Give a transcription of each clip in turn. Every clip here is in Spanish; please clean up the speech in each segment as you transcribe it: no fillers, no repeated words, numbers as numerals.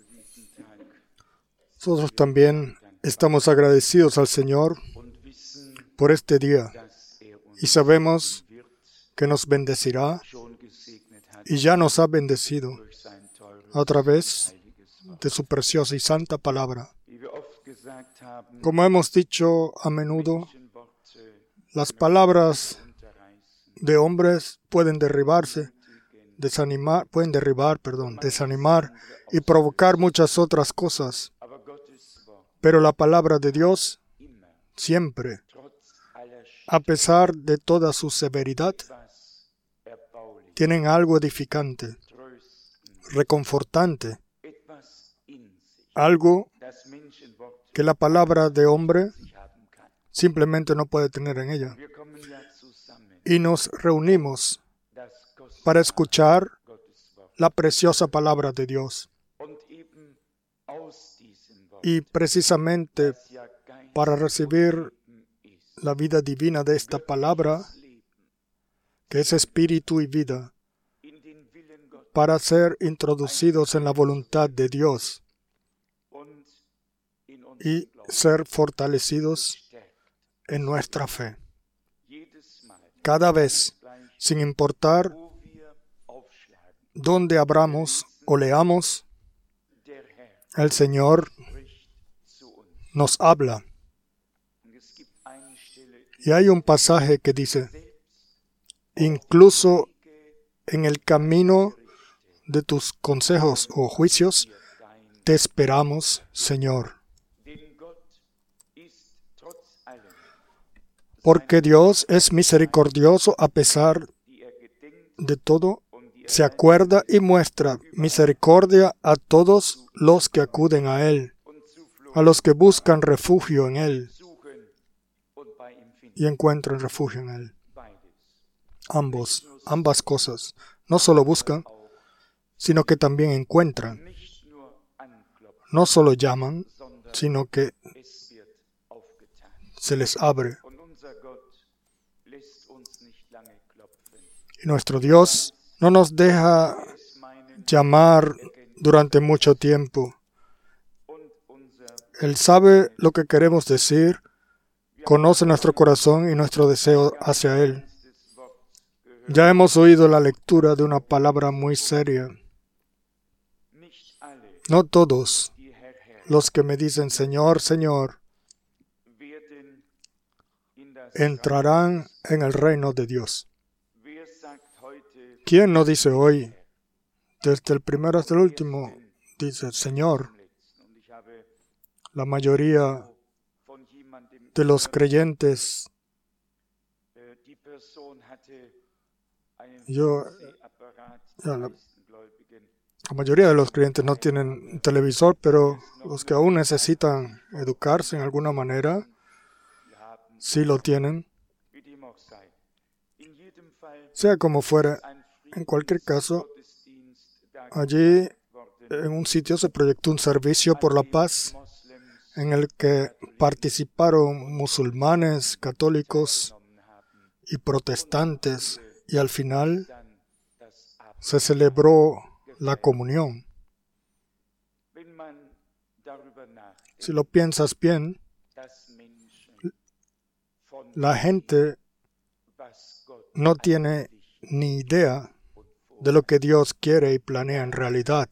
Nosotros también estamos agradecidos al Señor por este día y sabemos que nos bendecirá y ya nos ha bendecido a través de su preciosa y santa palabra. Como hemos dicho a menudo, las palabras de hombres pueden desanimar y provocar muchas otras cosas. Pero la palabra de Dios siempre, a pesar de toda su severidad, tienen algo edificante, reconfortante, algo que la palabra de hombre simplemente no puede tener en ella. Y nos reunimos para escuchar la preciosa palabra de Dios. Y precisamente para recibir la vida divina de esta palabra, que es espíritu y vida, para ser introducidos en la voluntad de Dios y ser fortalecidos en nuestra fe. Cada vez, sin importar dónde abramos o leamos, el Señor nos habla. Y hay un pasaje que dice, incluso en el camino de tus consejos o juicios, te esperamos, Señor. Porque Dios es misericordioso a pesar de todo, se acuerda y muestra misericordia a todos los que acuden a Él, a los que buscan refugio en Él y encuentran refugio en Él. Ambas cosas. No solo buscan, sino que también encuentran. No solo llaman, sino que se les abre. Y nuestro Dios no nos deja llamar durante mucho tiempo. Él sabe lo que queremos decir, conoce nuestro corazón y nuestro deseo hacia Él. Ya hemos oído la lectura de una palabra muy seria. No todos los que me dicen, Señor, Señor, entrarán en el reino de Dios. ¿Quién no dice hoy, desde el primero hasta el último, dice, Señor? La mayoría de los creyentes, la mayoría de los creyentes no tienen televisor, pero los que aún necesitan educarse en alguna manera, sí lo tienen. Sea como fuera, en cualquier caso, allí en un sitio se proyectó un servicio por la paz en el que participaron musulmanes, católicos y protestantes, y al final se celebró la comunión. Si lo piensas bien, la gente no tiene ni idea de lo que Dios quiere y planea en realidad.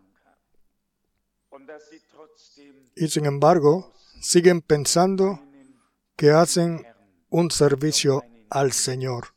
Y sin embargo, siguen pensando que hacen un servicio al Señor.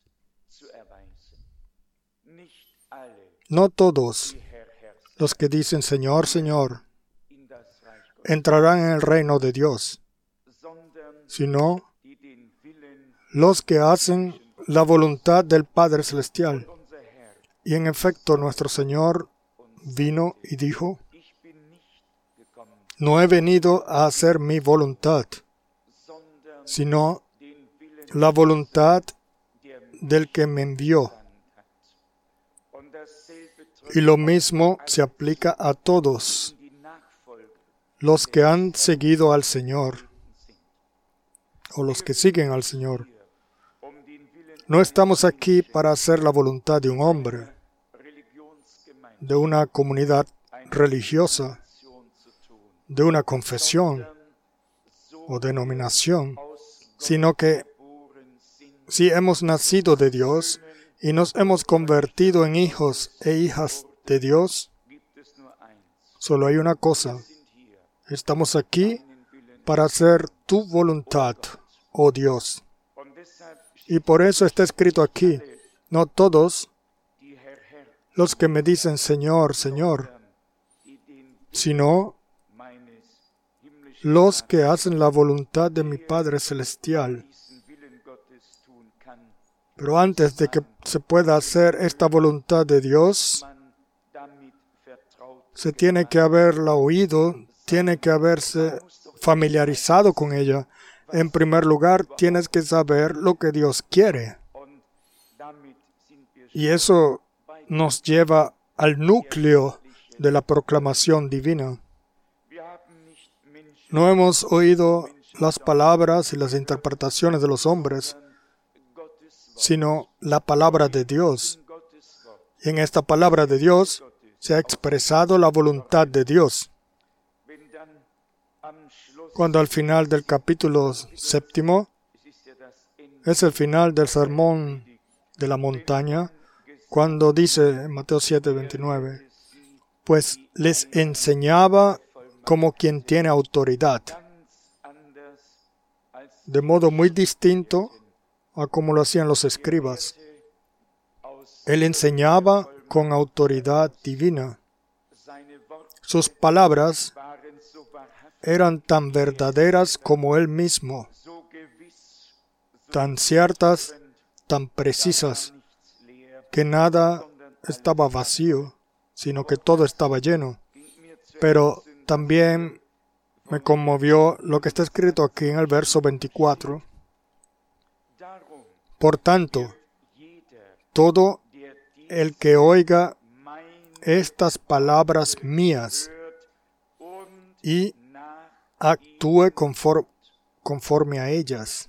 No todos los que dicen Señor, Señor, entrarán en el reino de Dios, sino los que hacen la voluntad del Padre Celestial. Y en efecto, nuestro Señor vino y dijo, no he venido a hacer mi voluntad, sino la voluntad del que me envió. Y lo mismo se aplica a todos los que han seguido al Señor, o los que siguen al Señor. No estamos aquí para hacer la voluntad de un hombre, de una comunidad religiosa, de una confesión o denominación, sino que si hemos nacido de Dios y nos hemos convertido en hijos e hijas de Dios, solo hay una cosa. Estamos aquí para hacer tu voluntad, oh Dios. Y por eso está escrito aquí, no todos los que me dicen Señor, Señor, sino los que hacen la voluntad de mi Padre Celestial. Pero antes de que se pueda hacer esta voluntad de Dios, se tiene que haberla oído, tiene que haberse familiarizado con ella. En primer lugar, tienes que saber lo que Dios quiere. Y eso nos lleva al núcleo de la proclamación divina. No hemos oído las palabras y las interpretaciones de los hombres, sino la palabra de Dios. Y en esta palabra de Dios se ha expresado la voluntad de Dios. Cuando al final del capítulo 7, es el final del sermón de la montaña, cuando dice en Mateo 7:29, pues les enseñaba como quien tiene autoridad, de modo muy distinto a como lo hacían los escribas. Él enseñaba con autoridad divina. Sus palabras eran tan verdaderas como Él mismo, tan ciertas, tan precisas, que nada estaba vacío, sino que todo estaba lleno. Pero también me conmovió lo que está escrito aquí en el verso 24. Por tanto, todo el que oiga estas palabras mías y actúe conforme a ellas.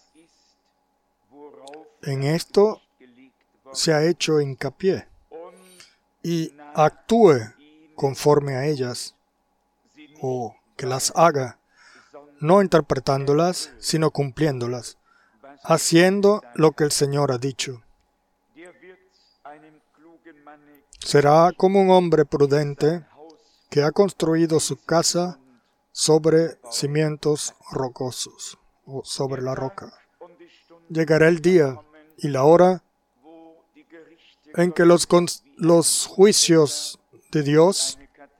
En esto se ha hecho hincapié. Y actúe conforme a ellas, o que las haga, no interpretándolas, sino cumpliéndolas, haciendo lo que el Señor ha dicho. Será como un hombre prudente que ha construido su casa sobre cimientos rocosos, o sobre la roca. Llegará el día y la hora en que los juicios de Dios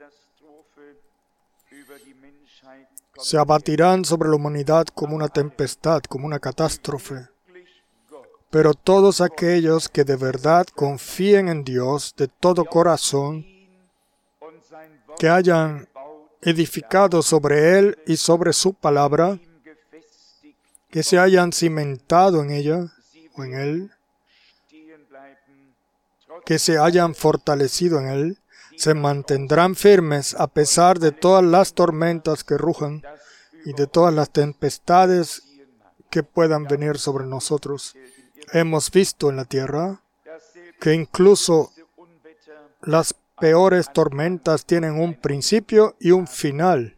se abatirán sobre la humanidad como una tempestad, como una catástrofe. Pero todos aquellos que de verdad confíen en Dios de todo corazón, que hayan edificado sobre Él y sobre su palabra, que se hayan cimentado en ella o en Él, que se hayan fortalecido en Él, se mantendrán firmes a pesar de todas las tormentas que rujan y de todas las tempestades que puedan venir sobre nosotros. Hemos visto en la tierra que incluso las peores tormentas tienen un principio y un final.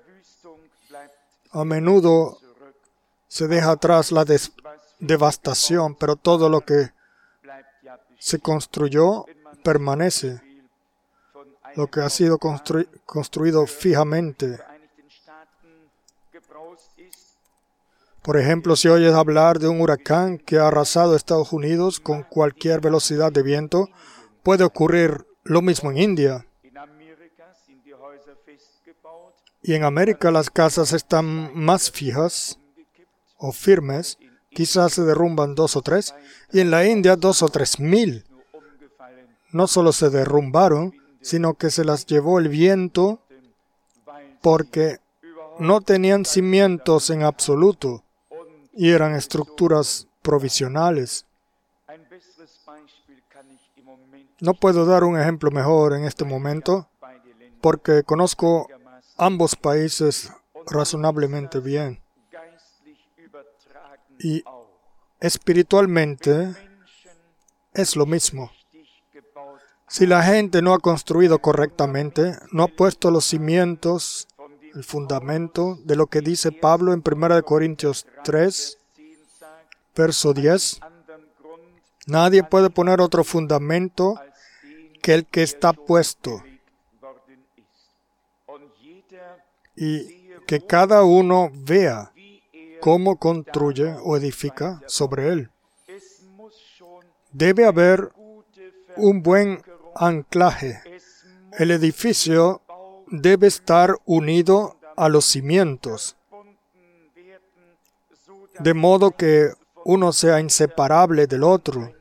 A menudo se deja atrás la devastación, pero todo lo que se construyó permanece. Lo que ha sido construido fijamente. Por ejemplo, si oyes hablar de un huracán que ha arrasado Estados Unidos con cualquier velocidad de viento, puede ocurrir lo mismo en India. Y en América las casas están más fijas o firmes, quizás se derrumban 2 o 3, y en la India 2 o 3 mil. No solo se derrumbaron, sino que se las llevó el viento porque no tenían cimientos en absoluto y eran estructuras provisionales. No puedo dar un ejemplo mejor en este momento porque conozco ambos países razonablemente bien. Y espiritualmente es lo mismo. Si la gente no ha construido correctamente, no ha puesto los cimientos el fundamento de lo que dice Pablo en 1 Corintios 3, verso 10. Nadie puede poner otro fundamento que el que está puesto, y que cada uno vea cómo construye o edifica sobre él. Debe haber un buen anclaje. El edificio debe estar unido a los cimientos, de modo que uno sea inseparable del otro.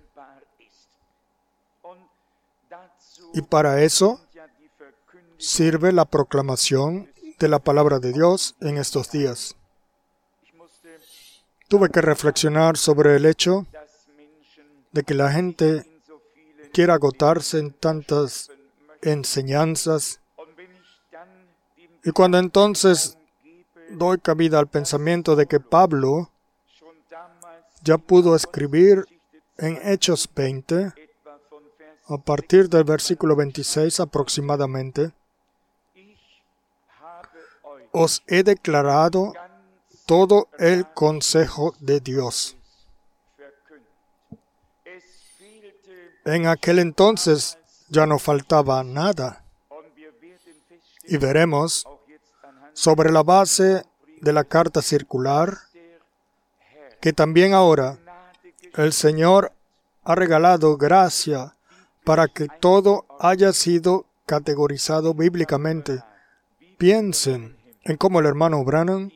Y para eso sirve la proclamación de la palabra de Dios en estos días. Tuve que reflexionar sobre el hecho de que la gente quiere agotarse en tantas enseñanzas, y cuando entonces doy cabida al pensamiento de que Pablo ya pudo escribir en Hechos 20, a partir del versículo 26 aproximadamente, os he declarado todo el consejo de Dios. En aquel entonces ya no faltaba nada. Y veremos, sobre la base de la carta circular, que también ahora el Señor ha regalado gracia para que todo haya sido categorizado bíblicamente. Piensen en cómo el hermano Branham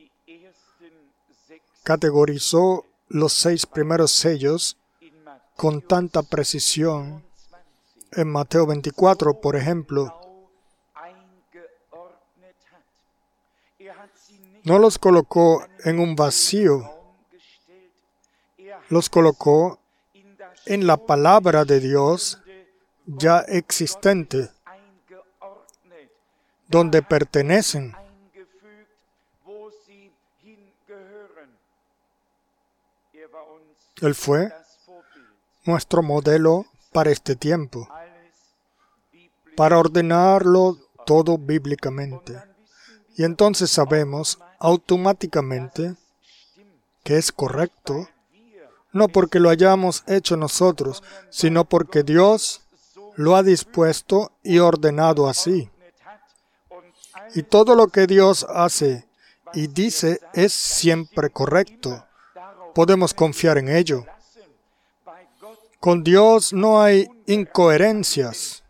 categorizó los 6 primeros sellos con tanta precisión. En Mateo 24, por ejemplo, no los colocó en un vacío, los colocó en la palabra de Dios ya existente, donde pertenecen. Él fue nuestro modelo para este tiempo, para ordenarlo todo bíblicamente. Y entonces sabemos automáticamente que es correcto, no porque lo hayamos hecho nosotros, sino porque Dios lo ha dispuesto y ordenado así. Y todo lo que Dios hace y dice es siempre correcto. Podemos confiar en ello. Con Dios no hay incoherencias.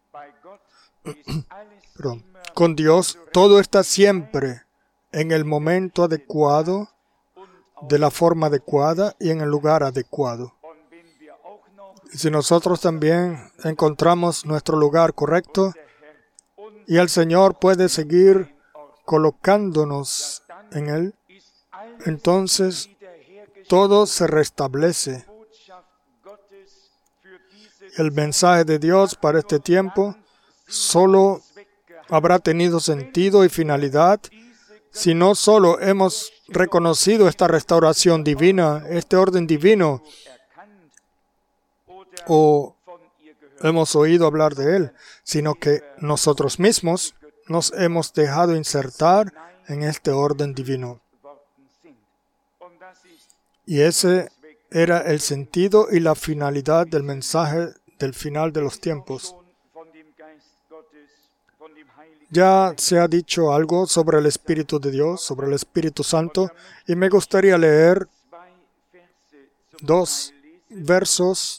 Con Dios todo está siempre en el momento adecuado, de la forma adecuada y en el lugar adecuado. Y si nosotros también encontramos nuestro lugar correcto y el Señor puede seguir colocándonos en él, entonces todo se restablece. El mensaje de Dios para este tiempo solo habrá tenido sentido y finalidad si no solo hemos reconocido esta restauración divina, este orden divino, o hemos oído hablar de él, sino que nosotros mismos nos hemos dejado insertar en este orden divino. Y ese era el sentido y la finalidad del mensaje del final de los tiempos. Ya se ha dicho algo sobre el Espíritu de Dios, sobre el Espíritu Santo, y me gustaría leer 2 versos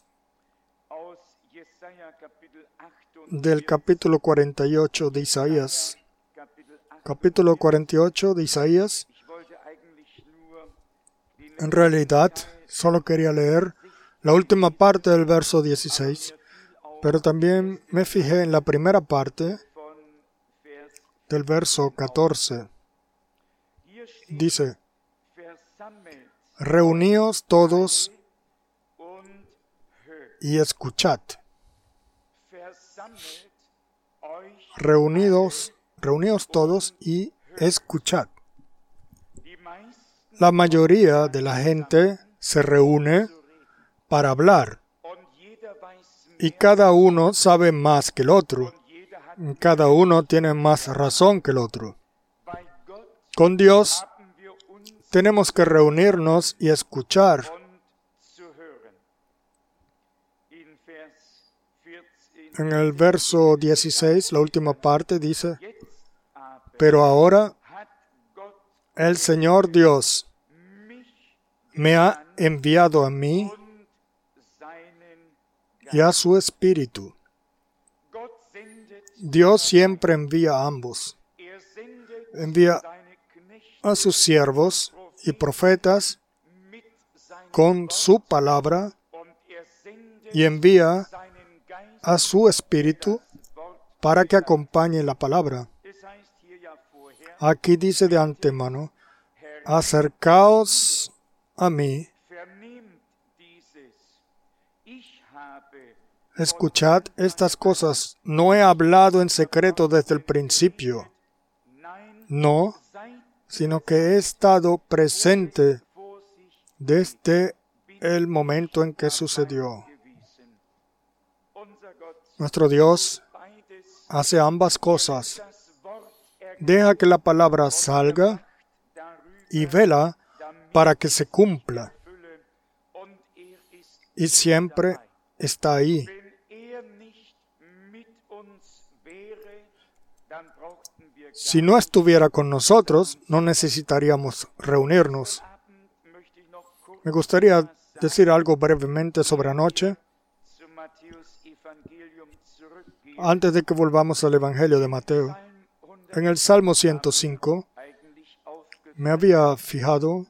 del capítulo 48 de Isaías. Capítulo 48 de Isaías. En realidad, solo quería leer la última parte del verso 16, pero también me fijé en la primera parte del verso 14. Dice: reuníos todos y escuchad. Reunidos todos y escuchad. La mayoría de la gente se reúne para hablar, y cada uno sabe más que el otro. Cada uno tiene más razón que el otro. Con Dios tenemos que reunirnos y escuchar. En el verso 16, la última parte, dice: pero ahora el Señor Dios me ha enviado a mí y a su Espíritu. Dios siempre envía a ambos. Envía a sus siervos y profetas con su palabra y envía a su Espíritu para que acompañe la palabra. Aquí dice de antemano: acercaos a mí, escuchad estas cosas. No he hablado en secreto desde el principio. No, sino que he estado presente desde el momento en que sucedió. Nuestro Dios hace ambas cosas. Deja que la palabra salga y vela para que se cumpla. Y siempre está ahí. Si no estuviera con nosotros, no necesitaríamos reunirnos. Me gustaría decir algo brevemente sobre anoche, antes de que volvamos al Evangelio de Mateo. En el Salmo 105, me había fijado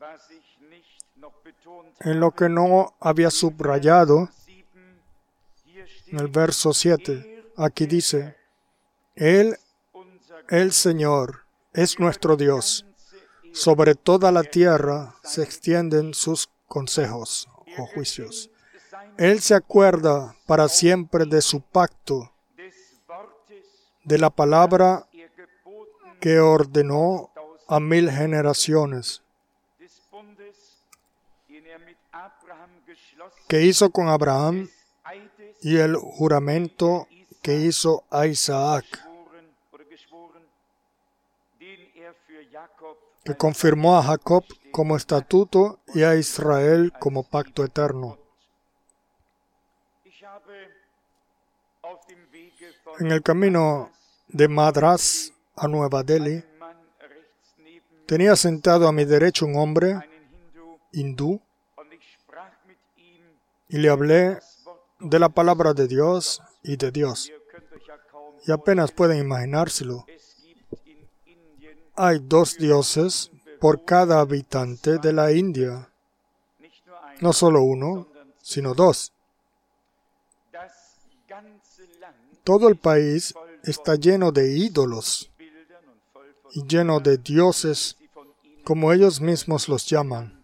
en lo que no había subrayado en el verso 7. Aquí dice: Él, el Señor, es nuestro Dios. Sobre toda la tierra se extienden sus consejos o juicios. Él se acuerda para siempre de su pacto, de la palabra que ordenó a 1000 generaciones, que hizo con Abraham, y el juramento que hizo a Isaac, que confirmó a Jacob como estatuto y a Israel como pacto eterno. En el camino de Madras a Nueva Delhi, tenía sentado a mi derecha un hombre hindú y le hablé de la palabra de Dios y de Dios. Y apenas pueden imaginárselo. Hay 2 dioses por cada habitante de la India. No solo uno, sino 2. Todo el país está lleno de ídolos y lleno de dioses, como ellos mismos los llaman.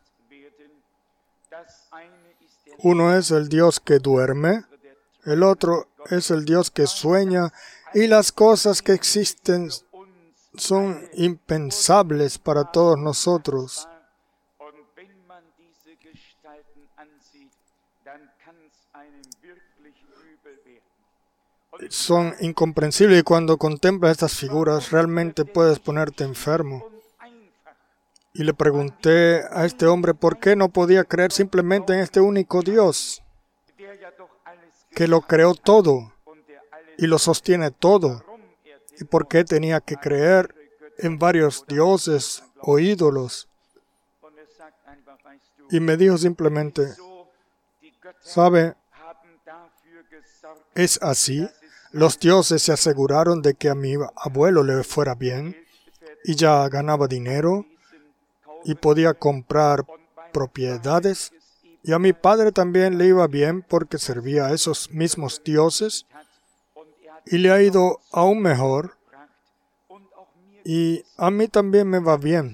Uno es el Dios que duerme, el otro es el Dios que sueña, y las cosas que existen son impensables para todos nosotros. Son incomprensibles, y cuando contemplas estas figuras realmente puedes ponerte enfermo. Y le pregunté a este hombre por qué no podía creer simplemente en este único Dios, que lo creó todo y lo sostiene todo, y por qué tenía que creer en varios dioses o ídolos. Y me dijo simplemente: ¿sabe? Es así. Los dioses se aseguraron de que a mi abuelo le fuera bien, y ya ganaba dinero, y podía comprar propiedades, y a mi padre también le iba bien porque servía a esos mismos dioses, y le ha ido aún mejor, y a mí también me va bien.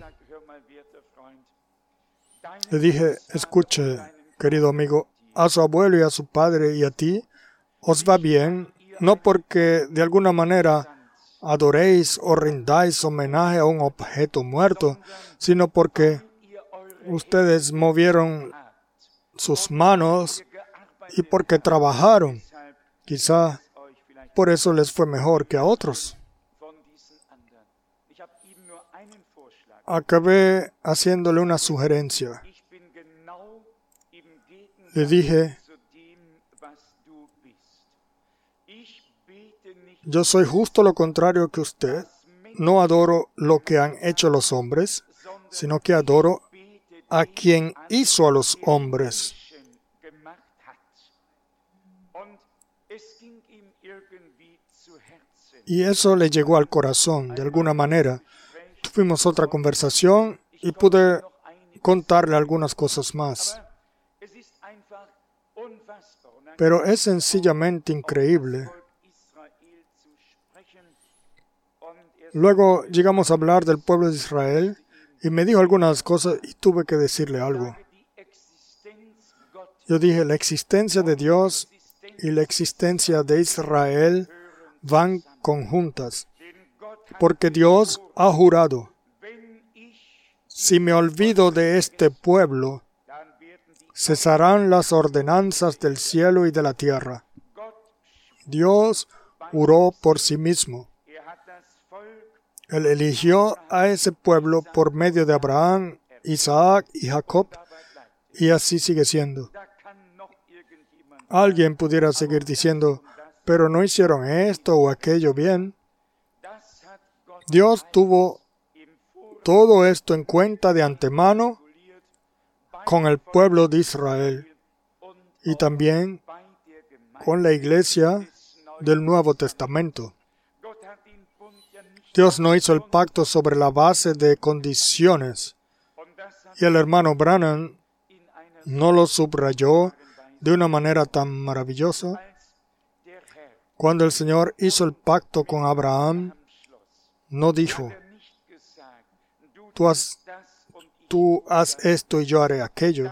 Le dije: escuche, querido amigo, a su abuelo y a su padre y a ti os va bien, no porque de alguna manera adoréis o rindáis homenaje a un objeto muerto, sino porque ustedes movieron sus manos y porque trabajaron. Quizá por eso les fue mejor que a otros. acabé haciéndole una sugerencia. Le dije, yo soy justo lo contrario que usted. No adoro lo que han hecho los hombres, sino que adoro a quien hizo a los hombres. Y eso le llegó al corazón, de alguna manera. Tuvimos otra conversación y pude contarle algunas cosas más. Pero es sencillamente increíble. Luego llegamos a hablar del pueblo de Israel y me dijo algunas cosas y tuve que decirle algo. Yo dije, la existencia de Dios y la existencia de Israel van conjuntas, porque Dios ha jurado, si me olvido de este pueblo, cesarán las ordenanzas del cielo y de la tierra. Dios juró por sí mismo. Él eligió a ese pueblo por medio de Abraham, Isaac y Jacob, y así sigue siendo. Alguien pudiera seguir diciendo, pero no hicieron esto o aquello bien. Dios tuvo todo esto en cuenta de antemano con el pueblo de Israel y también con la iglesia del Nuevo Testamento. Dios no hizo el pacto sobre la base de condiciones. Y el hermano Branham no lo subrayó de una manera tan maravillosa. Cuando el Señor hizo el pacto con Abraham, no dijo, tú haz esto y yo haré aquello.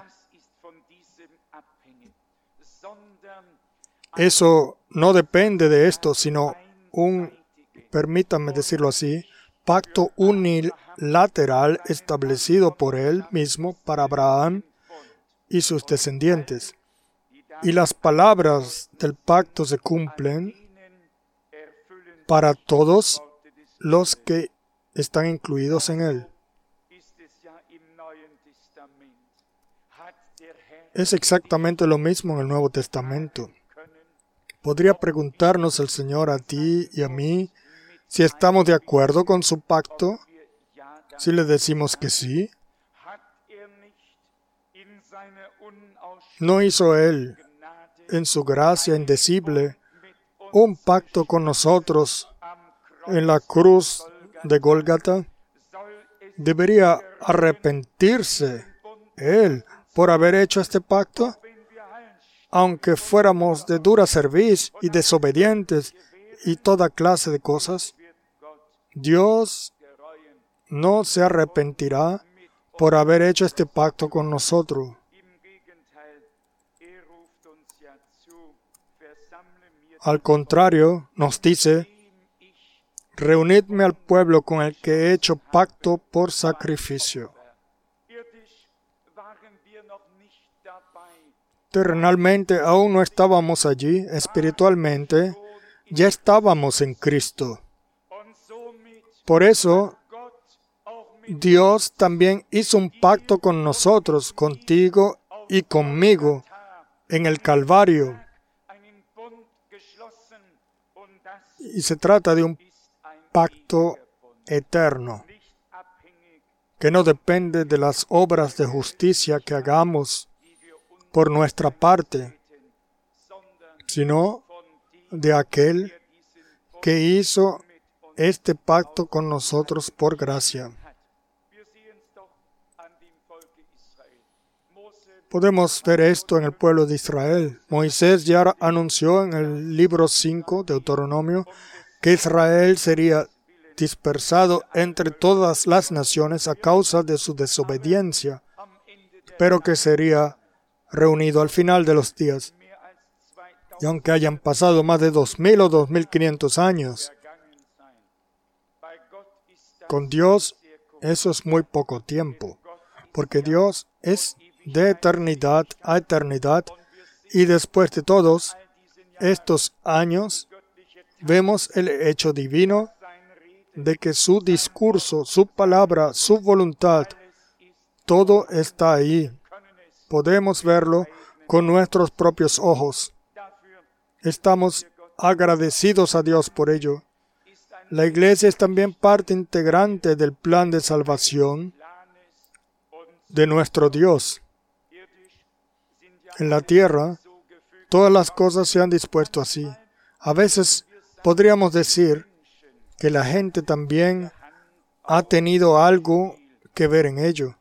Eso no depende de esto, sino permítanme decirlo así, pacto unilateral establecido por Él mismo para Abraham y sus descendientes. Y las palabras del pacto se cumplen para todos los que están incluidos en él. Es exactamente lo mismo en el Nuevo Testamento. ¿Podría preguntarnos el Señor a ti y a mí si estamos de acuerdo con su pacto? Si le decimos que sí. ¿No hizo Él, en su gracia indecible, un pacto con nosotros en la cruz de Gólgata? ¿Debería arrepentirse Él por haber hecho este pacto? Aunque fuéramos de dura cerviz y desobedientes y toda clase de cosas, Dios no se arrepentirá por haber hecho este pacto con nosotros. Al contrario, nos dice, reunidme al pueblo con el que he hecho pacto por sacrificio. Terrenalmente aún no estábamos allí, espiritualmente ya estábamos en Cristo. Por eso, Dios también hizo un pacto con nosotros, contigo y conmigo, en el Calvario. Y se trata de un pacto eterno, que no depende de las obras de justicia que hagamos por nuestra parte, sino de aquel que hizo este pacto con nosotros por gracia. Podemos ver esto en el pueblo de Israel. Moisés ya anunció en el libro 5 de Deuteronomio que Israel sería dispersado entre todas las naciones a causa de su desobediencia, pero que sería reunido al final de los días. Y aunque hayan pasado más de 2,000 o 2,500 años, con Dios eso es muy poco tiempo, porque Dios es de eternidad a eternidad, y después de todos estos años, vemos el hecho divino de que su discurso, su palabra, su voluntad, todo está ahí. Podemos verlo con nuestros propios ojos. Estamos agradecidos a Dios por ello. La iglesia es también parte integrante del plan de salvación de nuestro Dios. En la tierra, todas las cosas se han dispuesto así. A veces podríamos decir que la gente también ha tenido algo que ver en ello.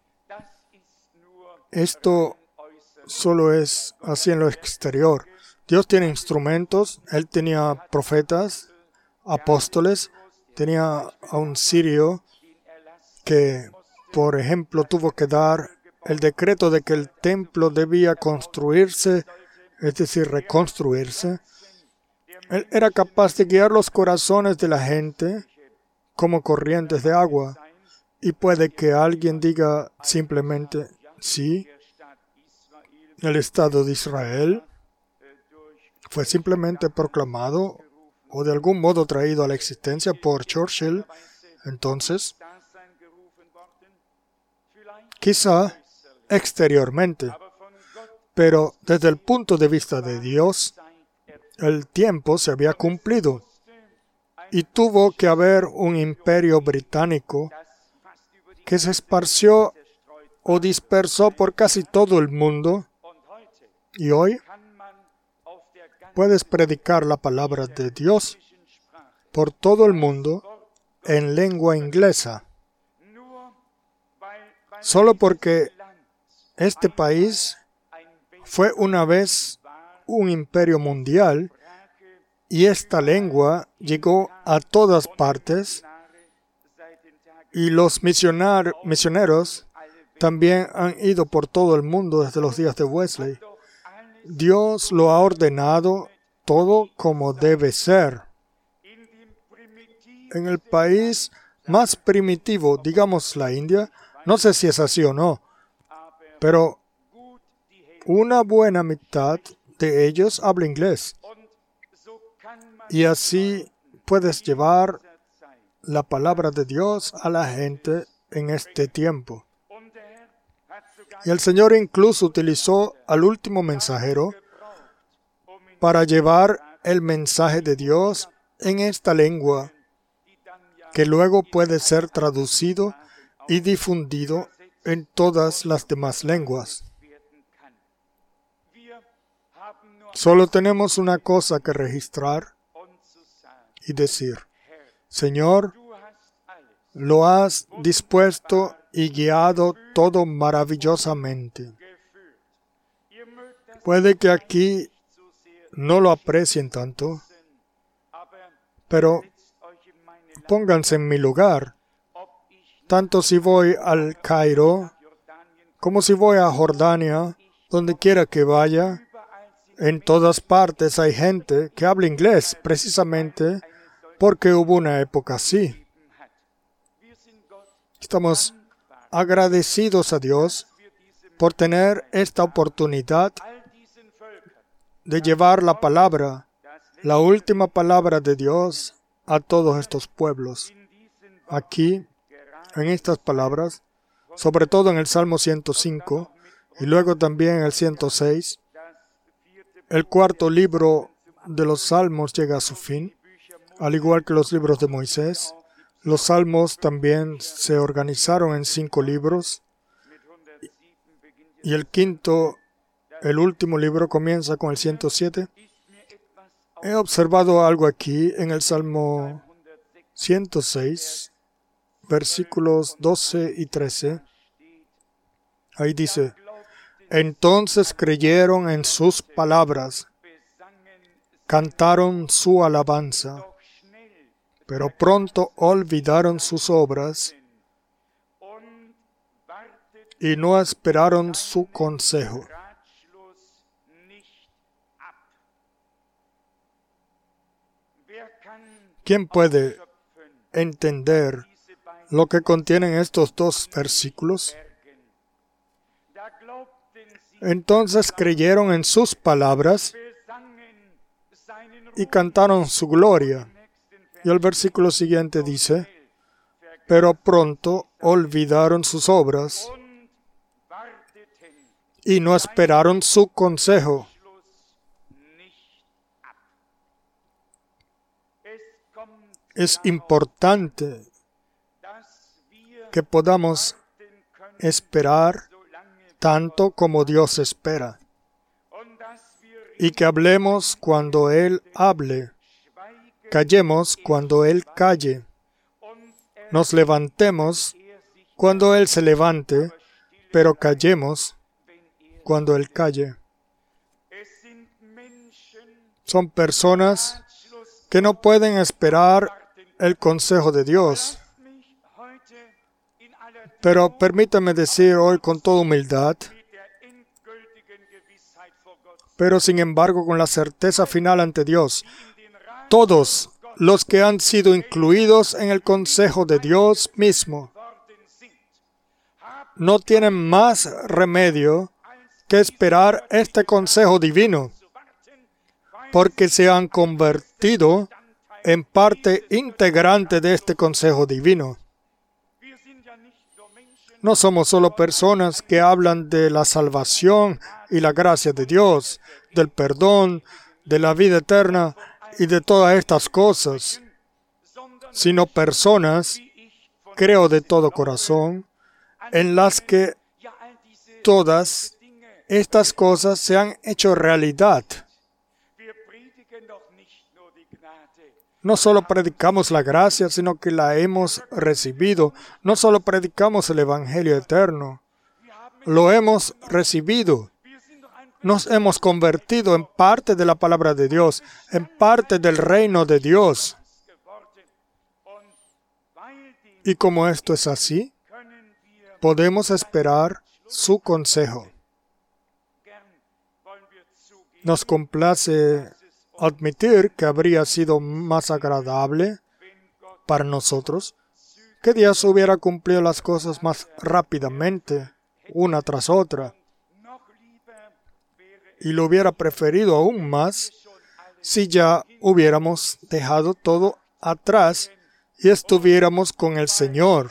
Esto solo es así en lo exterior. Dios tiene instrumentos. Él tenía profetas, apóstoles. Tenía a un sirio que, por ejemplo, tuvo que dar el decreto de que el templo debía construirse, es decir, reconstruirse. Él era capaz de guiar los corazones de la gente como corrientes de agua. Y puede que alguien diga simplemente, sí, el Estado de Israel fue simplemente proclamado o de algún modo traído a la existencia por Churchill. Entonces, quizá exteriormente, pero desde el punto de vista de Dios, el tiempo se había cumplido y tuvo que haber un imperio británico que se esparció o dispersó por casi todo el mundo. Y hoy puedes predicar la palabra de Dios por todo el mundo en lengua inglesa. Solo porque este país fue una vez un imperio mundial y esta lengua llegó a todas partes y los misioneros también han ido por todo el mundo desde los días de Wesley. Dios lo ha ordenado todo como debe ser. En el país más primitivo, digamos la India, no sé si es así o no, pero una buena mitad de ellos habla inglés. Y así puedes llevar la palabra de Dios a la gente en este tiempo. Y el Señor incluso utilizó al último mensajero para llevar el mensaje de Dios en esta lengua, que luego puede ser traducido y difundido en todas las demás lenguas. Solo tenemos una cosa que registrar y decir: Señor, lo has dispuesto y guiado todo maravillosamente. Puede que aquí no lo aprecien tanto, pero pónganse en mi lugar. Tanto si voy al Cairo, como si voy a Jordania, donde quiera que vaya, en todas partes hay gente que habla inglés, precisamente porque hubo una época así. Estamos agradecidos a Dios por tener esta oportunidad de llevar la palabra, la última palabra de Dios, a todos estos pueblos. Aquí, en estas palabras, sobre todo en el Salmo 105 y luego también en el 106, el cuarto libro de los Salmos llega a su fin, al igual que los libros de Moisés. Los Salmos también se organizaron en 5 libros y el quinto, el último libro, comienza con el 107. He observado algo aquí en el Salmo 106, versículos 12 y 13. Ahí dice: Entonces creyeron en sus palabras, cantaron su alabanza, pero pronto olvidaron sus obras y no esperaron su consejo. ¿Quién puede entender lo que contienen estos 2 versículos? Entonces creyeron en sus palabras y cantaron su gloria. Y el versículo siguiente dice: pero pronto olvidaron sus obras y no esperaron su consejo. Es importante que podamos esperar tanto como Dios espera, y que hablemos cuando Él hable, callemos cuando Él calle, nos levantemos cuando Él se levante, pero callemos cuando Él calle. Son personas que no pueden esperar el consejo de Dios. Pero permítame decir hoy con toda humildad, pero sin embargo con la certeza final ante Dios, todos los que han sido incluidos en el consejo de Dios mismo no tienen más remedio que esperar este consejo divino, porque se han convertido en parte integrante de este consejo divino. No somos solo personas que hablan de la salvación y la gracia de Dios, del perdón, de la vida eterna y de todas estas cosas, sino personas, creo de todo corazón, en las que todas estas cosas se han hecho realidad. No solo predicamos la gracia, sino que la hemos recibido. No solo predicamos el Evangelio eterno, lo hemos recibido. Nos hemos convertido en parte de la palabra de Dios, en parte del reino de Dios. Y como esto es así, podemos esperar su consejo. Nos complace admitir que habría sido más agradable para nosotros que Dios hubiera cumplido las cosas más rápidamente, una tras otra, y lo hubiera preferido aún más si ya hubiéramos dejado todo atrás y estuviéramos con el Señor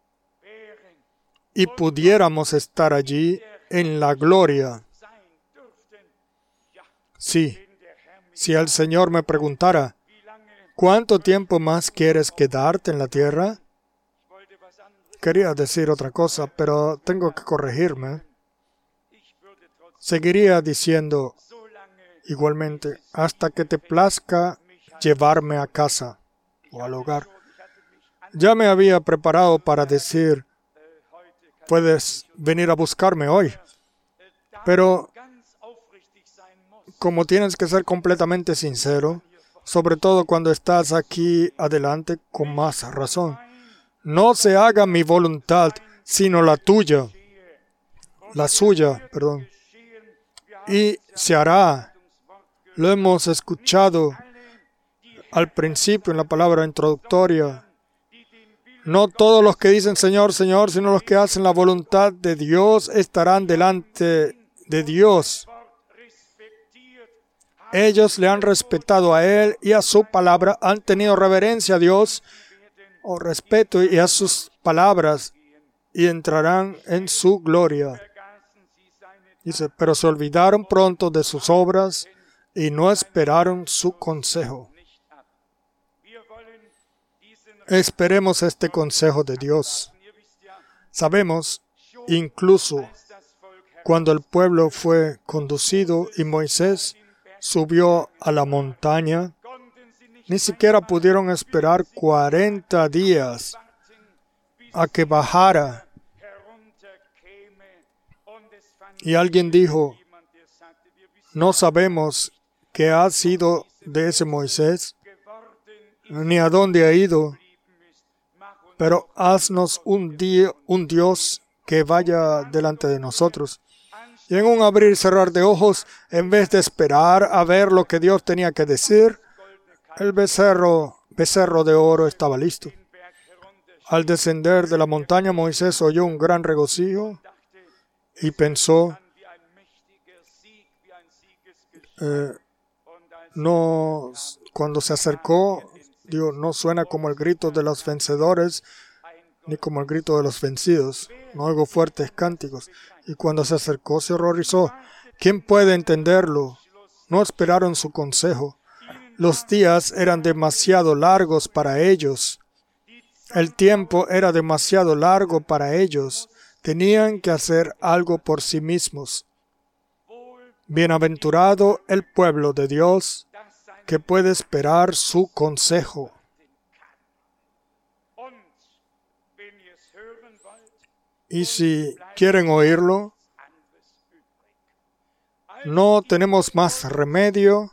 y pudiéramos estar allí en la gloria. Sí. Si el Señor me preguntara, ¿cuánto tiempo más quieres quedarte en la tierra? Quería decir otra cosa, pero tengo que corregirme. Seguiría diciendo igualmente, hasta que te plazca llevarme a casa o al hogar. Ya me había preparado para decir, puedes venir a buscarme hoy, pero como tienes que ser completamente sincero, sobre todo cuando estás aquí adelante, con más razón. No se haga mi voluntad, sino la tuya. La suya, perdón. Y se hará. Lo hemos escuchado al principio en la palabra introductoria. No todos los que dicen Señor, Señor, sino los que hacen la voluntad de Dios estarán delante de Dios. Ellos le han respetado a Él y a su palabra, han tenido reverencia a Dios o respeto y a sus palabras y entrarán en su gloria. Dice, pero se olvidaron pronto de sus obras y no esperaron su consejo. Esperemos este consejo de Dios. Sabemos, incluso cuando el pueblo fue conducido y Moisés subió a la montaña, ni siquiera pudieron esperar 40 días a que bajara. Y alguien dijo, no sabemos qué ha sido de ese Moisés, ni a dónde ha ido, pero haznos un Dios que vaya delante de nosotros. Y en un abrir y cerrar de ojos, en vez de esperar a ver lo que Dios tenía que decir, el becerro de oro estaba listo. Al descender de la montaña, Moisés oyó un gran regocijo y pensó, cuando se acercó, no suena como el grito de los vencedores, ni como el grito de los vencidos. No oigo fuertes cánticos. Y cuando se acercó, se horrorizó. ¿Quién puede entenderlo? No esperaron su consejo. Los días eran demasiado largos para ellos. El tiempo era demasiado largo para ellos. Tenían que hacer algo por sí mismos. Bienaventurado el pueblo de Dios que puede esperar su consejo. Y si quieren oírlo, no tenemos más remedio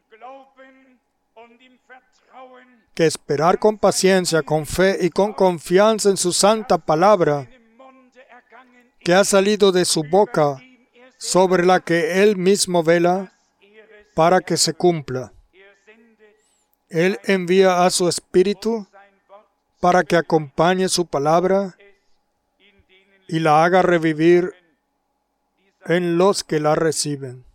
que esperar con paciencia, con fe y con confianza en su santa palabra, que ha salido de su boca, sobre la que Él mismo vela para que se cumpla. Él envía a su Espíritu para que acompañe su palabra y la haga revivir en los que la reciben.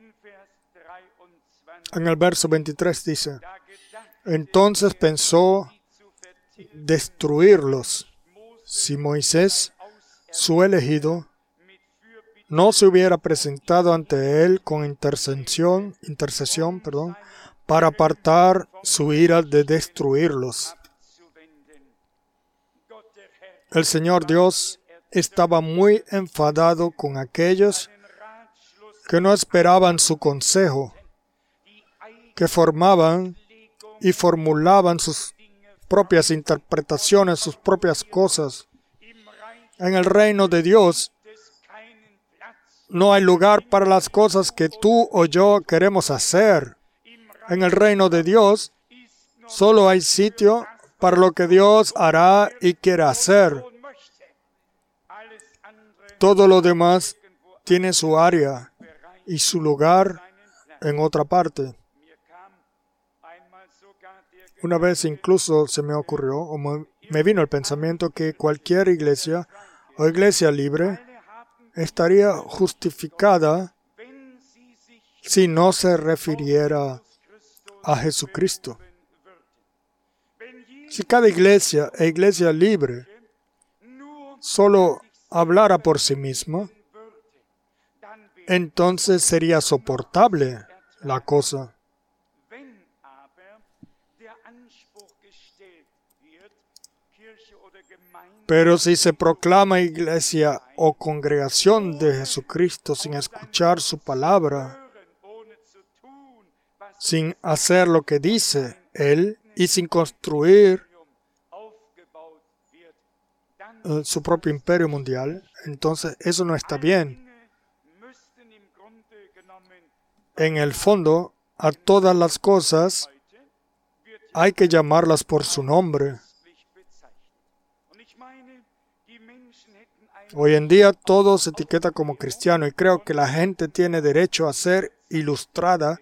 En el verso 23 dice, entonces pensó destruirlos si Moisés, su elegido, no se hubiera presentado ante él con intercesión, para apartar su ira de destruirlos. El Señor Dios estaba muy enfadado con aquellos que no esperaban su consejo, que formaban y formulaban sus propias interpretaciones, sus propias cosas. En el reino de Dios no hay lugar para las cosas que tú o yo queremos hacer. En el reino de Dios solo hay sitio para lo que Dios hará y quiere hacer. Todo lo demás tiene su área y su lugar en otra parte. Una vez incluso se me ocurrió, o me vino el pensamiento que cualquier iglesia o iglesia libre estaría justificada si no se refiriera a Jesucristo. Si cada iglesia e iglesia libre solo hablara por sí misma, entonces sería soportable la cosa. Pero si se proclama iglesia o congregación de Jesucristo sin escuchar su palabra, sin hacer lo que dice Él y sin construir su propio imperio mundial, entonces eso no está bien. En el fondo, a todas las cosas hay que llamarlas por su nombre. Hoy en día todo se etiqueta como cristiano y creo que la gente tiene derecho a ser ilustrada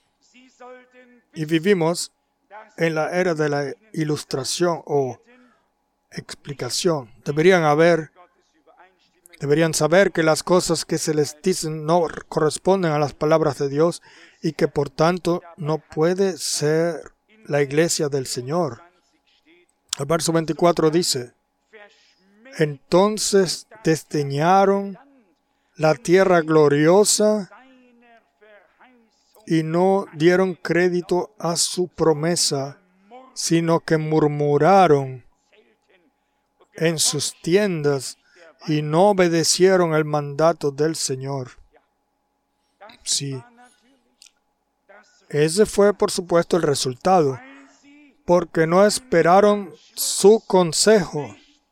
y vivimos en la era de la ilustración o explicación. Deberían saber que las cosas que se les dicen no corresponden a las palabras de Dios y que por tanto no puede ser la iglesia del Señor. El verso 24 dice, entonces desdeñaron la tierra gloriosa y no dieron crédito a su promesa, sino que murmuraron en sus tiendas y no obedecieron el mandato del Señor. Sí, ese fue por supuesto el resultado, porque no esperaron su consejo.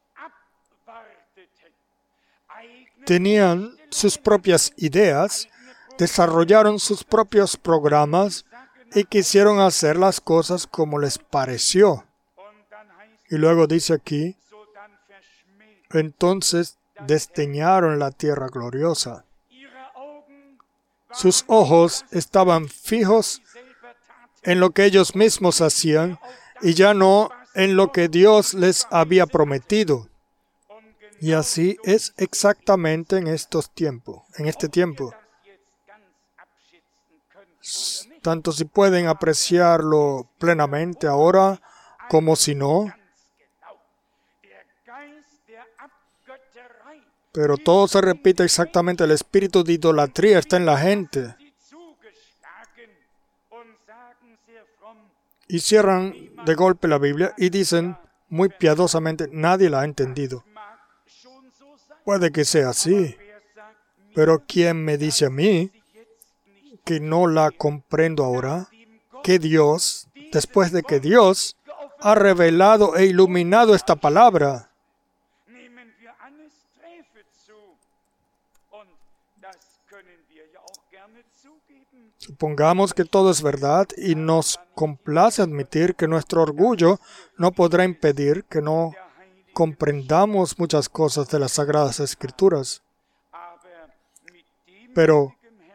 Tenían sus propias ideas, desarrollaron sus propios programas y quisieron hacer las cosas como les pareció. Y luego dice aquí, entonces desdeñaron la tierra gloriosa. Sus ojos estaban fijos en lo que ellos mismos hacían y ya no en lo que Dios les había prometido. Y así es exactamente en este tiempo. Tanto si pueden apreciarlo plenamente ahora como si no, Pero todo se repite exactamente. El espíritu de idolatría está en la gente. Y cierran de golpe la Biblia y dicen muy piadosamente, nadie la ha entendido. Puede que sea así, pero ¿quién me dice a mí que no la comprendo ahora? Que Dios, después de que Dios ha revelado e iluminado esta palabra, supongamos que todo es verdad y nos complace admitir que nuestro orgullo no podrá impedir que no comprendamos muchas cosas de las Sagradas Escrituras. Pero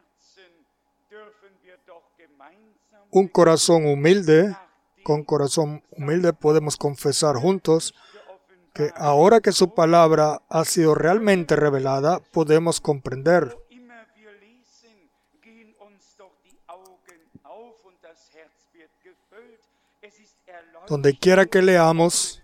con corazón humilde podemos confesar juntos que ahora que su palabra ha sido realmente revelada, podemos comprender. Donde quiera que leamos,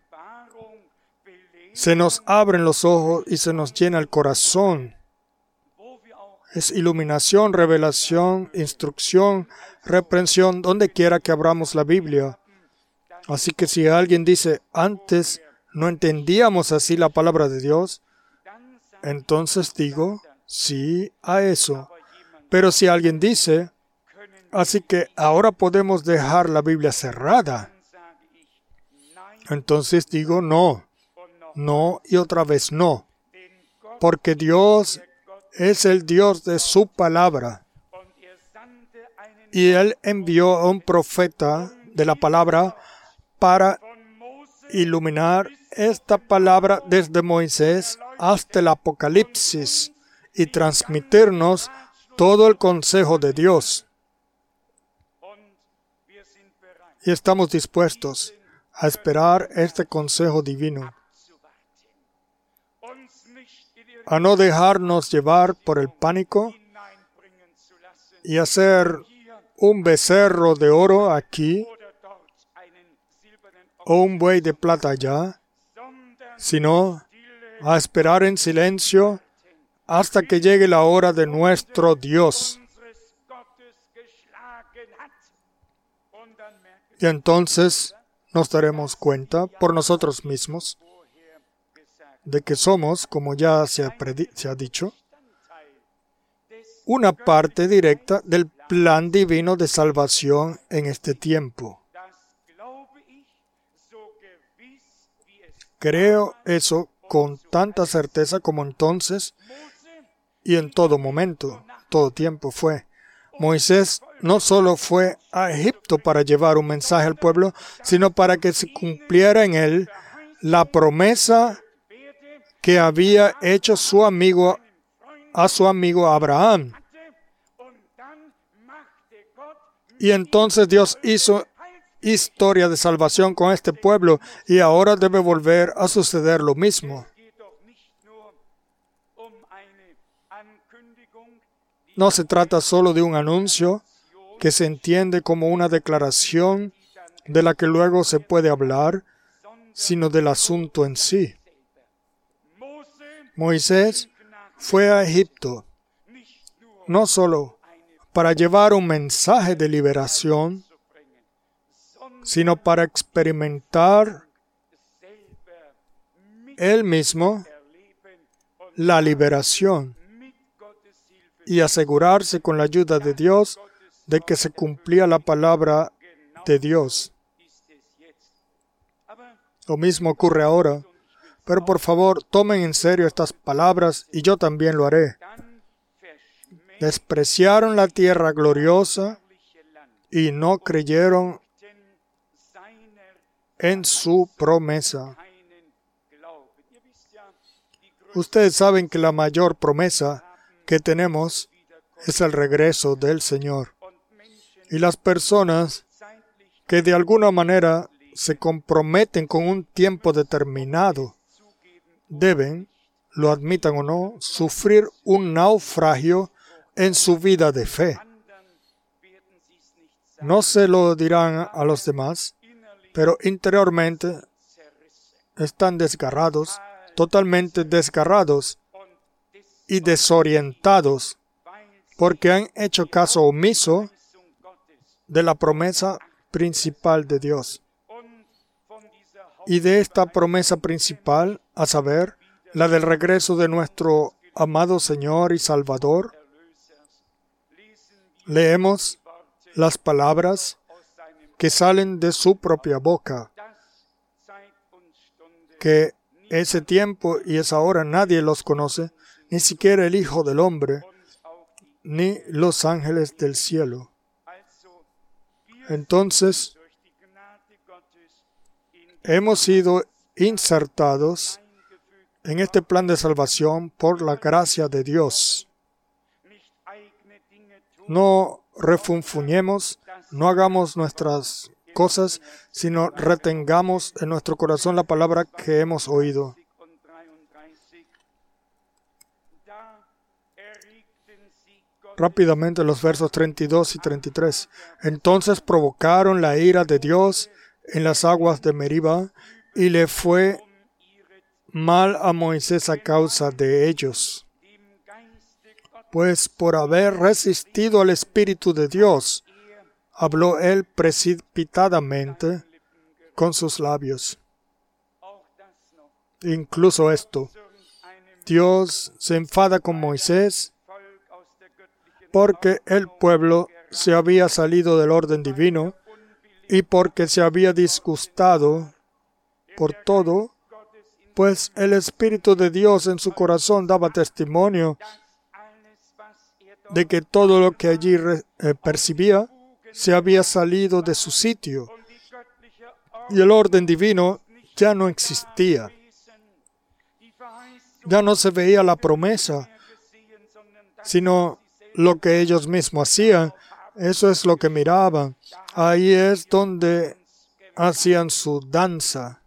se nos abren los ojos y se nos llena el corazón. Es iluminación, revelación, instrucción, reprensión, donde quiera que abramos la Biblia. Así que si alguien dice, antes no entendíamos así la palabra de Dios, entonces digo, sí a eso. Pero si alguien dice, así que ahora podemos dejar la Biblia cerrada, entonces digo, no y otra vez no. Porque Dios es el Dios de su palabra. Y Él envió a un profeta de la palabra para iluminar esta palabra desde Moisés hasta el Apocalipsis y transmitirnos todo el consejo de Dios. Y estamos dispuestos a esperar este consejo divino, a no dejarnos llevar por el pánico y hacer un becerro de oro aquí o un buey de plata allá, sino a esperar en silencio hasta que llegue la hora de nuestro Dios. Y entonces nos daremos cuenta por nosotros mismos de que somos, como ya se ha dicho, una parte directa del plan divino de salvación en este tiempo. Creo eso con tanta certeza como entonces y en todo momento, todo tiempo fue. Moisés no solo fue a Egipto para llevar un mensaje al pueblo, sino para que se cumpliera en él la promesa que había hecho a su amigo Abraham. Y entonces Dios hizo historia de salvación con este pueblo y ahora debe volver a suceder lo mismo. No se trata solo de un anuncio que se entiende como una declaración de la que luego se puede hablar, sino del asunto en sí. Moisés fue a Egipto no solo para llevar un mensaje de liberación, sino para experimentar él mismo la liberación y asegurarse con la ayuda de Dios de que se cumplía la palabra de Dios. Lo mismo ocurre ahora, pero por favor tomen en serio estas palabras y yo también lo haré. Despreciaron la tierra gloriosa y no creyeron en su promesa. Ustedes saben que la mayor promesa que tenemos es el regreso del Señor. Y las personas que de alguna manera se comprometen con un tiempo determinado deben, lo admitan o no, sufrir un naufragio en su vida de fe. No se lo dirán a los demás, pero interiormente están desgarrados totalmente desgarrados y desorientados porque han hecho caso omiso de la promesa principal de Dios. Y de esta promesa principal, a saber, la del regreso de nuestro amado Señor y Salvador, leemos las palabras que salen de su propia boca, que ese tiempo y esa hora nadie los conoce, ni siquiera el Hijo del Hombre, ni los ángeles del cielo. Entonces, hemos sido insertados en este plan de salvación por la gracia de Dios. No refunfuñemos, no hagamos nuestras cosas, sino retengamos en nuestro corazón la palabra que hemos oído. Rápidamente los versos 32 y 33. Entonces provocaron la ira de Dios en las aguas de Meriba, y le fue mal a Moisés a causa de ellos. Pues por haber resistido al Espíritu de Dios, habló él precipitadamente con sus labios. Incluso esto, Dios se enfada con Moisés porque el pueblo se había salido del orden divino y porque se había disgustado por todo, pues el Espíritu de Dios en su corazón daba testimonio de que todo lo que allí percibía se había salido de su sitio y el orden divino ya no existía. Ya no se veía la promesa, sino lo que ellos mismos hacían. Eso es lo que miraban. Ahí es donde hacían su danza.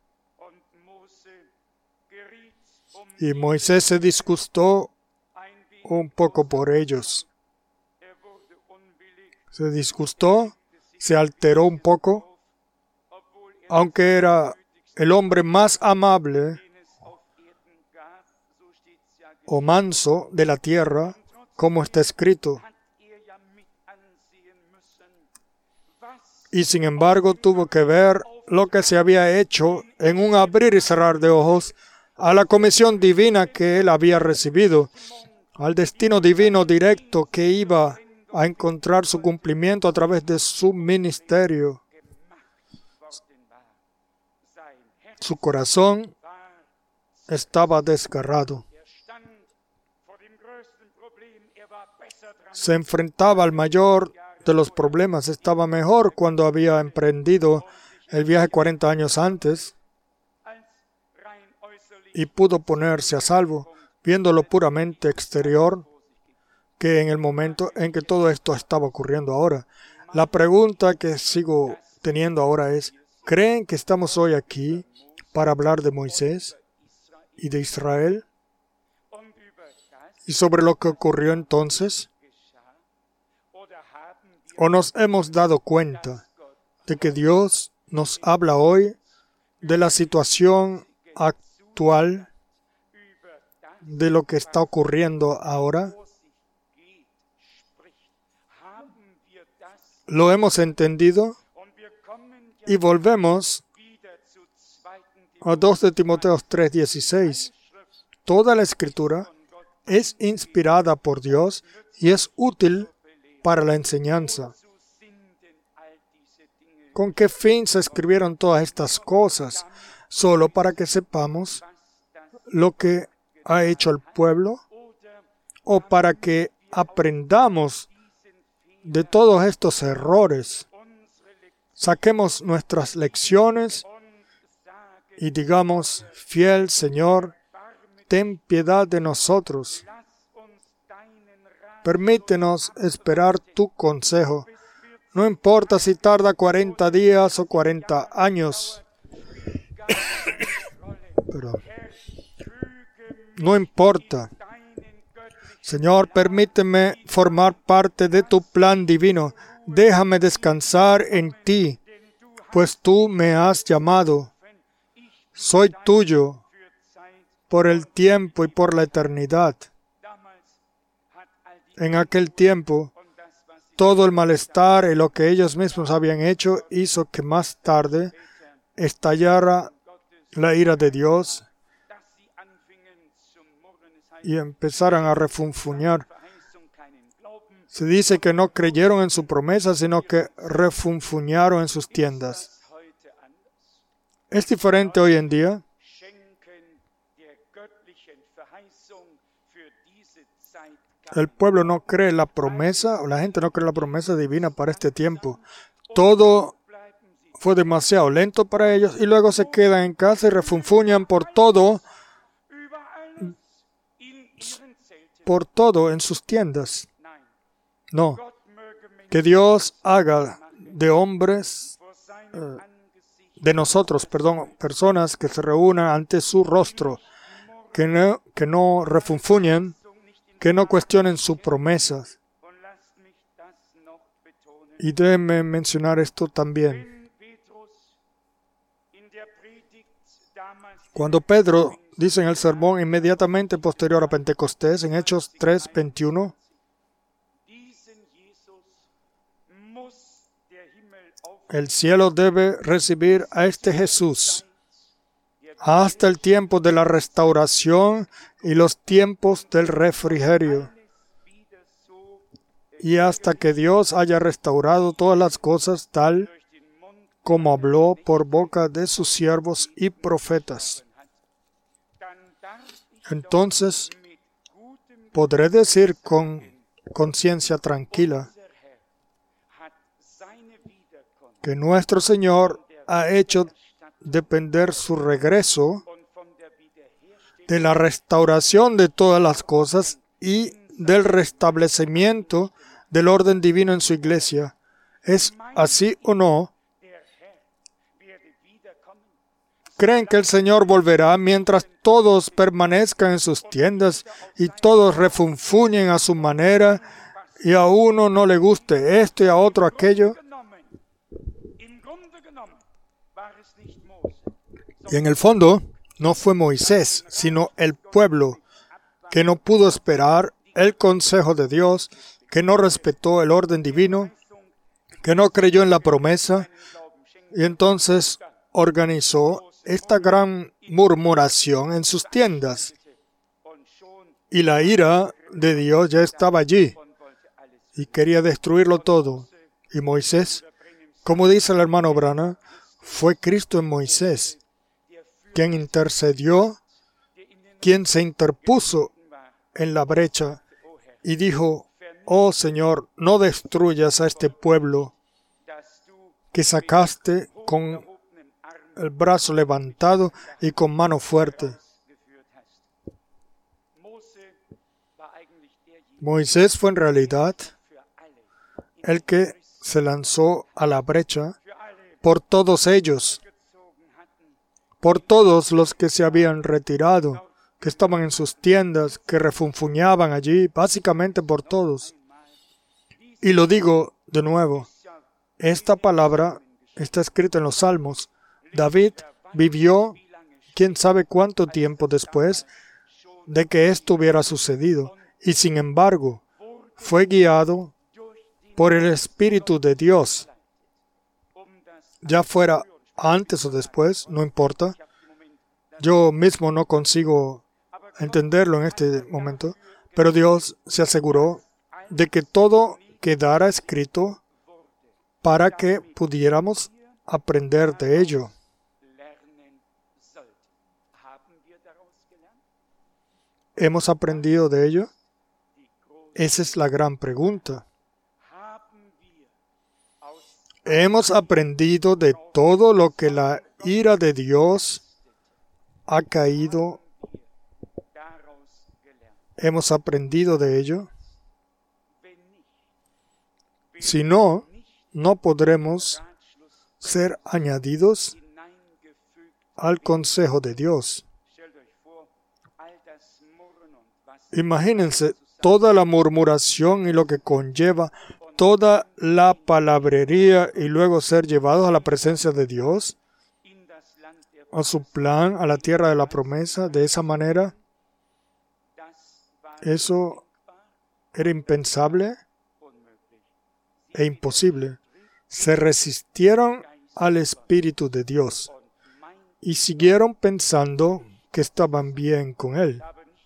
Y Moisés se disgustó un poco por ellos. Se disgustó, se alteró un poco, aunque era el hombre más amable o manso de la tierra, como está escrito. Y sin embargo tuvo que ver lo que se había hecho en un abrir y cerrar de ojos a la comisión divina que él había recibido, al destino divino directo que iba a encontrar su cumplimiento a través de su ministerio. Su corazón estaba desgarrado. Se enfrentaba al mayor de los problemas. Estaba mejor cuando había emprendido el viaje 40 años antes y pudo ponerse a salvo, viéndolo puramente exterior, que en el momento en que todo esto estaba ocurriendo ahora. La pregunta que sigo teniendo ahora es, ¿creen que estamos hoy aquí para hablar de Moisés y de Israel? ¿Y sobre lo que ocurrió entonces? ¿O nos hemos dado cuenta de que Dios nos habla hoy de la situación actual, de lo que está ocurriendo ahora? ¿Lo hemos entendido? Y volvemos a 2 de Timoteo 3:16. Toda la Escritura es inspirada por Dios y es útil para la enseñanza. ¿Con qué fin se escribieron todas estas cosas? ¿Solo para que sepamos lo que ha hecho el pueblo? ¿O para que aprendamos de todos estos errores? Saquemos nuestras lecciones y digamos, fiel Señor, ten piedad de nosotros. Permítenos esperar tu consejo. No importa si tarda 40 días o 40 años. Perdón. No importa. Señor, permíteme formar parte de tu plan divino. Déjame descansar en ti, pues tú me has llamado. Soy tuyo por el tiempo y por la eternidad. En aquel tiempo, todo el malestar y lo que ellos mismos habían hecho hizo que más tarde estallara la ira de Dios y empezaran a refunfuñar. Se dice que no creyeron en su promesa, sino que refunfuñaron en sus tiendas. ¿Es diferente hoy en día? El pueblo no cree la promesa, o la gente no cree la promesa divina para este tiempo. Todo fue demasiado lento para ellos y luego se quedan en casa y refunfuñan por todo en sus tiendas. No, que Dios haga de hombres, de nosotros, personas que se reúnan ante su rostro, que no refunfuñen, que no cuestionen sus promesas. Y déjenme mencionar esto también. Cuando Pedro dice en el sermón inmediatamente posterior a Pentecostés, en Hechos 3:21, el cielo debe recibir a este Jesús hasta el tiempo de la restauración y los tiempos del refrigerio, y hasta que Dios haya restaurado todas las cosas tal como habló por boca de sus siervos y profetas. Entonces podré decir con conciencia tranquila que nuestro Señor ha hecho depender su regreso de la restauración de todas las cosas y del restablecimiento del orden divino en su iglesia. ¿Es así o no? ¿Creen que el Señor volverá mientras todos permanezcan en sus tiendas y todos refunfuñen a su manera y a uno no le guste esto y a otro aquello? Y en el fondo, no fue Moisés, sino el pueblo, que no pudo esperar el consejo de Dios, que no respetó el orden divino, que no creyó en la promesa, y entonces organizó esta gran murmuración en sus tiendas. Y la ira de Dios ya estaba allí, y quería destruirlo todo. Y Moisés, como dice el hermano Branham, fue Cristo en Moisés, quien intercedió, quien se interpuso en la brecha y dijo: oh Señor, no destruyas a este pueblo que sacaste con el brazo levantado y con mano fuerte. Moisés fue en realidad el que se lanzó a la brecha por todos ellos, por todos los que se habían retirado, que estaban en sus tiendas, que refunfuñaban allí, básicamente por todos. Y lo digo de nuevo, esta palabra está escrita en los Salmos. David vivió quién sabe cuánto tiempo después de que esto hubiera sucedido, y sin embargo fue guiado por el Espíritu de Dios, ya fuera antes o después, no importa. Yo mismo no consigo entenderlo en este momento, pero Dios se aseguró de que todo quedara escrito para que pudiéramos aprender de ello. ¿Hemos aprendido de ello? Esa es la gran pregunta. Hemos aprendido de todo lo que la ira de Dios ha caído. ¿Hemos aprendido de ello? Si no, no podremos ser añadidos al consejo de Dios. Imagínense toda la murmuración y lo que conlleva toda la palabrería y luego ser llevados a la presencia de Dios a su plan, a la tierra de la promesa, de esa manera, eso era impensable e imposible. Se resistieron al Espíritu de Dios y siguieron pensando que estaban bien con Él.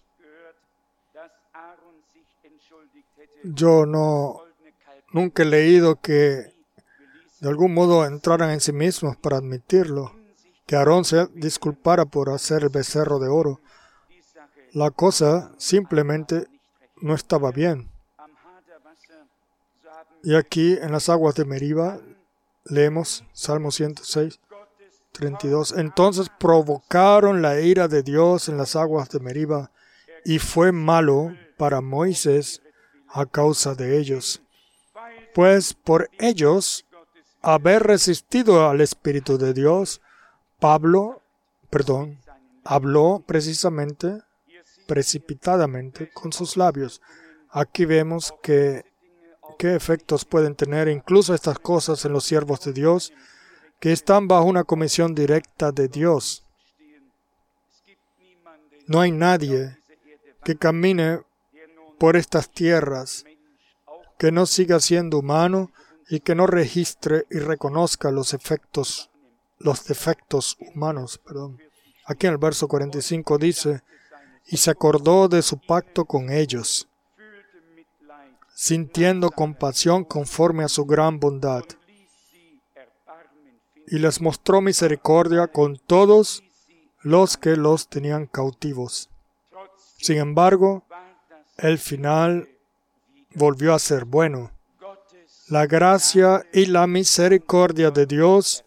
Yo nunca he leído que de algún modo entraran en sí mismos para admitirlo, que Aarón se disculpara por hacer el becerro de oro. La cosa simplemente no estaba bien. Y aquí en las aguas de Meriba leemos Salmo 106, 32. Entonces provocaron la ira de Dios en las aguas de Meriba, y fue malo para Moisés a causa de ellos. Pues por ellos haber resistido al Espíritu de Dios, habló precipitadamente con sus labios. Aquí vemos qué efectos pueden tener incluso estas cosas en los siervos de Dios, que están bajo una comisión directa de Dios. No hay nadie que camine por estas tierras que no siga siendo humano y que no registre y reconozca los defectos humanos. Aquí en el verso 45 dice, y se acordó de su pacto con ellos, sintiendo compasión conforme a su gran bondad, y les mostró misericordia con todos los que los tenían cautivos. Sin embargo, el final volvió a ser bueno. La gracia y la misericordia de Dios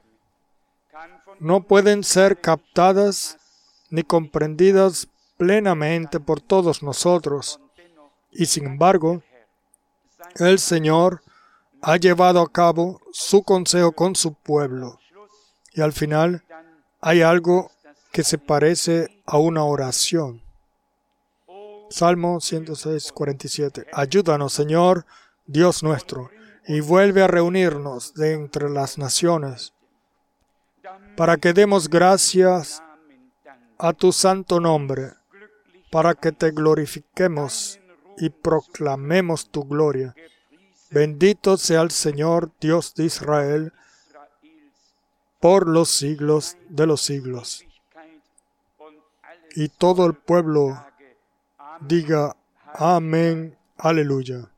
no pueden ser captadas ni comprendidas plenamente por todos nosotros. Y sin embargo, el Señor ha llevado a cabo su consejo con su pueblo. Y al final hay algo que se parece a una oración. Salmo 106, 47. Ayúdanos, Señor, Dios nuestro, y vuelve a reunirnos de entre las naciones, para que demos gracias a tu santo nombre, para que te glorifiquemos y proclamemos tu gloria. Bendito sea el Señor, Dios de Israel, por los siglos de los siglos. Y todo el pueblo diga amén, aleluya.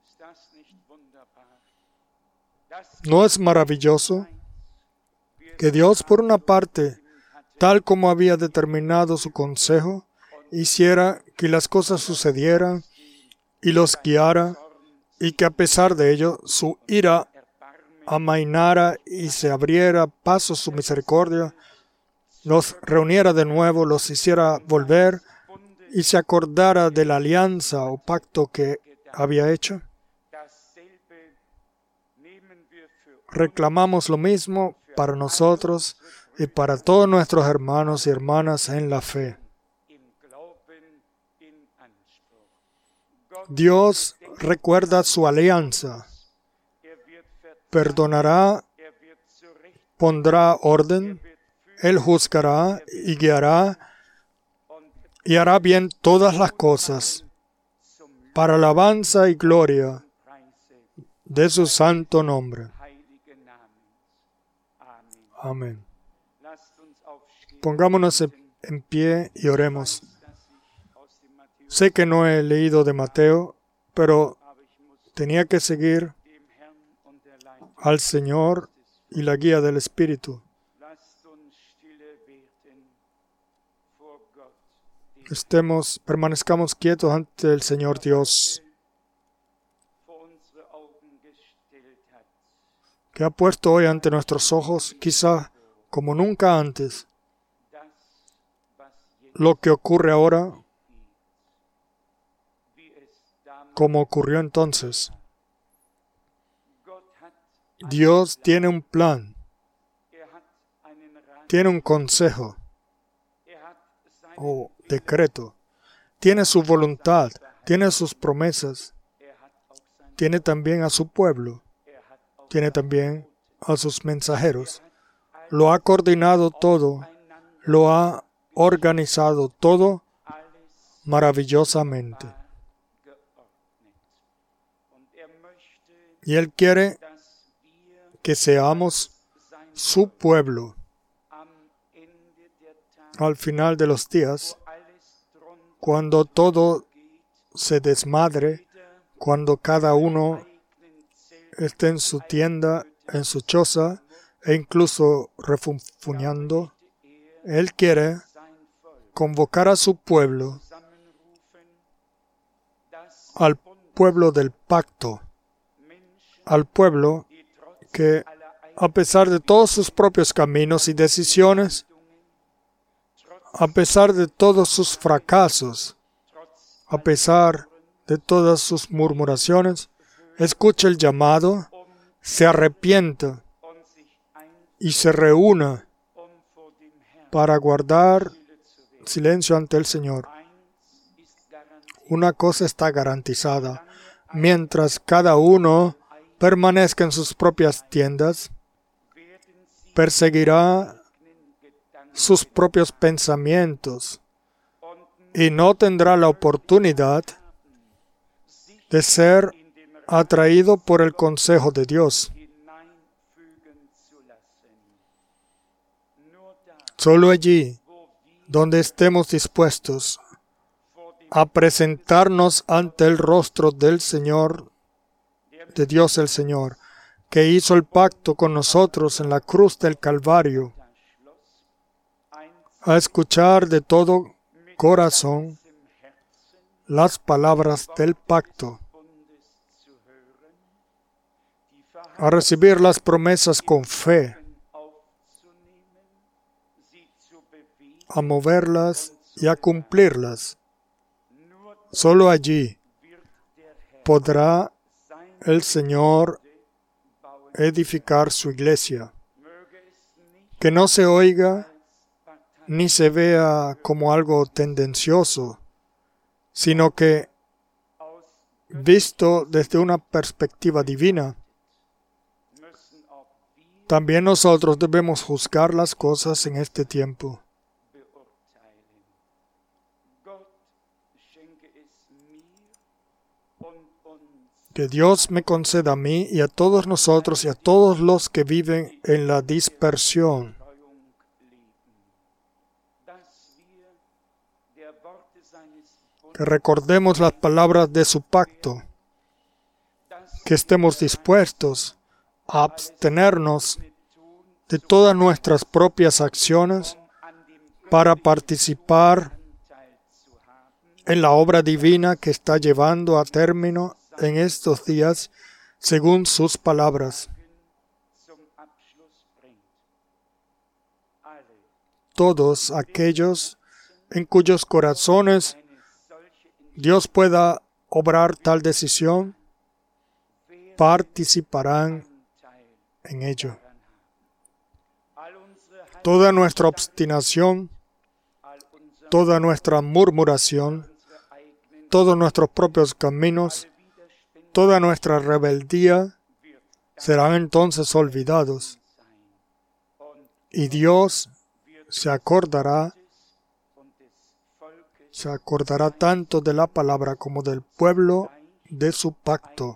¿No es maravilloso que Dios, por una parte, tal como había determinado su consejo, hiciera que las cosas sucedieran y los guiara, y que a pesar de ello su ira amainara y se abriera paso su misericordia, los reuniera de nuevo, los hiciera volver y se acordara de la alianza o pacto que había hecho? Reclamamos lo mismo para nosotros y para todos nuestros hermanos y hermanas en la fe. Dios recuerda su alianza, perdonará, pondrá orden, Él juzgará y guiará y hará bien todas las cosas para alabanza y gloria de su santo nombre. Amén. Pongámonos en pie y oremos. Sé que no he leído de Mateo, pero tenía que seguir al Señor y la guía del Espíritu. Permanezcamos quietos ante el Señor Dios, que ha puesto hoy ante nuestros ojos, quizá como nunca antes, lo que ocurre ahora, como ocurrió entonces. Dios tiene un plan, tiene un consejo o decreto, tiene su voluntad, tiene sus promesas, tiene también a su pueblo, tiene también a sus mensajeros. lo ha coordinado todo, lo ha organizado todo maravillosamente. Y Él quiere que seamos su pueblo al final de los días, cuando todo se desmadre, cuando cada uno esté en su tienda, en su choza, e incluso refunfuñando. Él quiere convocar a su pueblo, al pueblo del pacto, al pueblo que, a pesar de todos sus propios caminos y decisiones, a pesar de todos sus fracasos, a pesar de todas sus murmuraciones, escuche el llamado, se arrepienta y se reúna para guardar silencio ante el Señor. Una cosa está garantizada: mientras cada uno permanezca en sus propias tiendas, perseguirá sus propios pensamientos y no tendrá la oportunidad de ser atraído por el consejo de Dios. Solo allí, donde estemos dispuestos a presentarnos ante el rostro del Señor, de Dios el Señor, que hizo el pacto con nosotros en la cruz del Calvario, a escuchar de todo corazón las palabras del pacto, a recibir las promesas con fe, a moverlas y a cumplirlas. Solo allí podrá el Señor edificar su iglesia. Que no se oiga ni se vea como algo tendencioso, sino que, visto desde una perspectiva divina, también nosotros debemos juzgar las cosas en este tiempo. Que Dios me conceda a mí y a todos nosotros y a todos los que viven en la dispersión, que recordemos las palabras de su pacto, que estemos dispuestos a abstenernos de todas nuestras propias acciones para participar en la obra divina que está llevando a término en estos días, según sus palabras. Todos aquellos en cuyos corazones Dios pueda obrar tal decisión, participarán en ello. Toda nuestra obstinación, toda nuestra murmuración, todos nuestros propios caminos, toda nuestra rebeldía serán entonces olvidados. Y Dios se acordará tanto de la palabra como del pueblo de su pacto.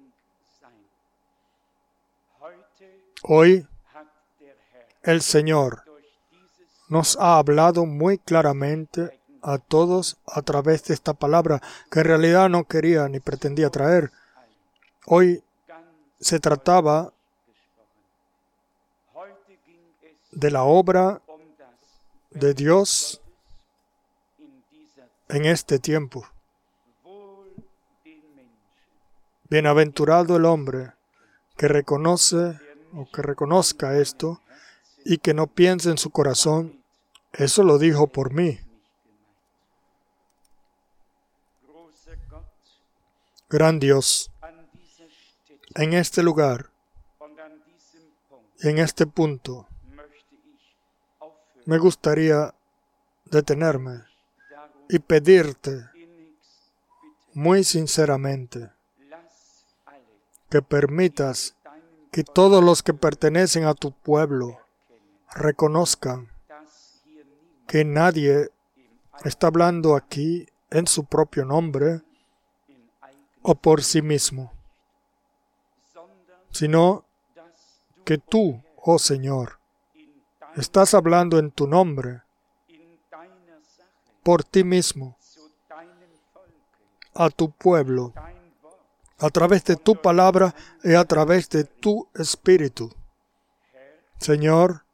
Hoy el Señor nos ha hablado muy claramente a todos a través de esta palabra, que en realidad no quería ni pretendía traer. Hoy se trataba de la obra de Dios en este tiempo. Bienaventurado el hombre que reconoce o que reconozca esto y que no piense en su corazón: eso lo dijo por mí. Gran Dios, en este lugar y en este punto me gustaría detenerme y pedirte muy sinceramente que permitas que todos los que pertenecen a tu pueblo reconozcan que nadie está hablando aquí en su propio nombre o por sí mismo, sino que tú, oh Señor, estás hablando en tu nombre, por ti mismo, a tu pueblo, a través de tu palabra y a través de tu Espíritu. Señor,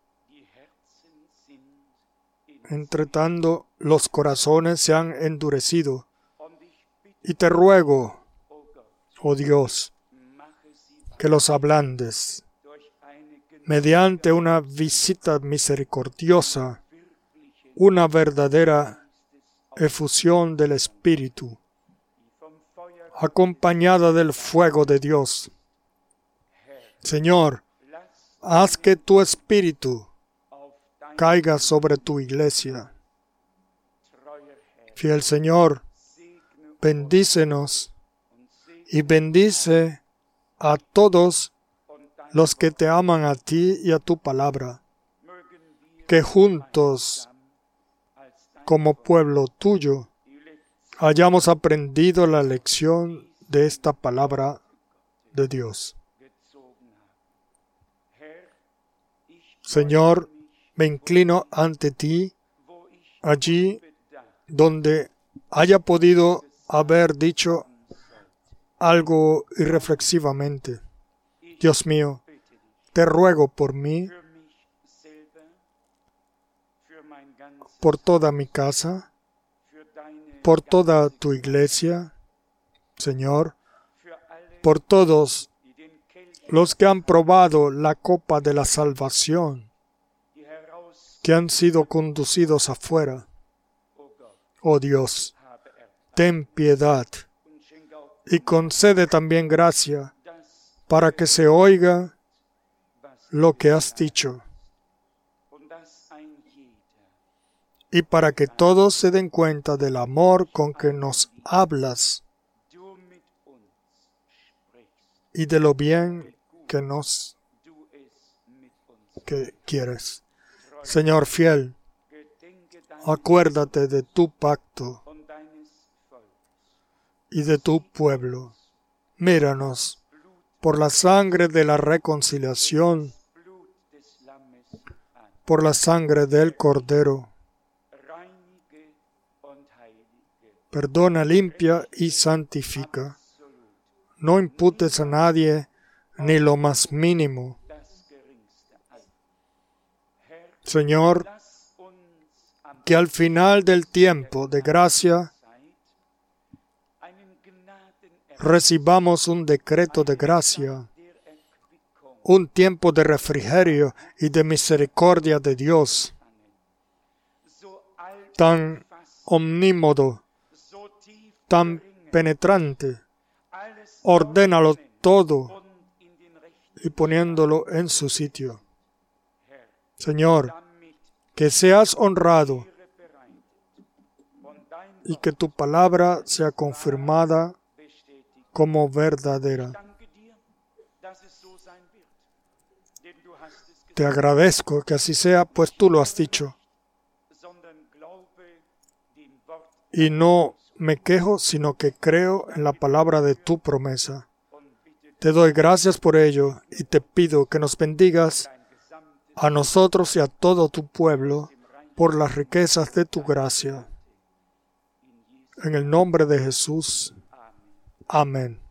entre tanto los corazones se han endurecido, y te ruego, oh Dios, que los ablandes mediante una visita misericordiosa, una verdadera efusión del Espíritu, acompañada del fuego de Dios. Señor, haz que tu Espíritu caiga sobre tu iglesia. Fiel Señor, bendícenos y bendice a todos los que te aman a ti y a tu palabra, que juntos, como pueblo tuyo, hayamos aprendido la lección de esta palabra de Dios. Señor, me inclino ante ti, allí donde haya podido haber dicho algo irreflexivamente. Dios mío, te ruego por mí, por toda mi casa, por toda tu iglesia, Señor, por todos los que han probado la copa de la salvación, que han sido conducidos afuera. Oh Dios, ten piedad y concede también gracia para que se oiga lo que has dicho y para que todos se den cuenta del amor con que nos hablas y de lo bien que quieres. Señor fiel, acuérdate de tu pacto y de tu pueblo. Míranos por la sangre de la reconciliación, por la sangre del Cordero. Perdona, limpia y santifica. No imputes a nadie ni lo más mínimo. Señor, que al final del tiempo de gracia recibamos un decreto de gracia, un tiempo de refrigerio y de misericordia de Dios, tan omnímodo, tan penetrante. Ordénalo todo y poniéndolo en su sitio. Señor, que seas honrado y que tu palabra sea confirmada como verdadera. Te agradezco que así sea, pues tú lo has dicho. Y no me quejo, sino que creo en la palabra de tu promesa. Te doy gracias por ello y te pido que nos bendigas a nosotros y a todo tu pueblo por las riquezas de tu gracia. En el nombre de Jesús. Amén.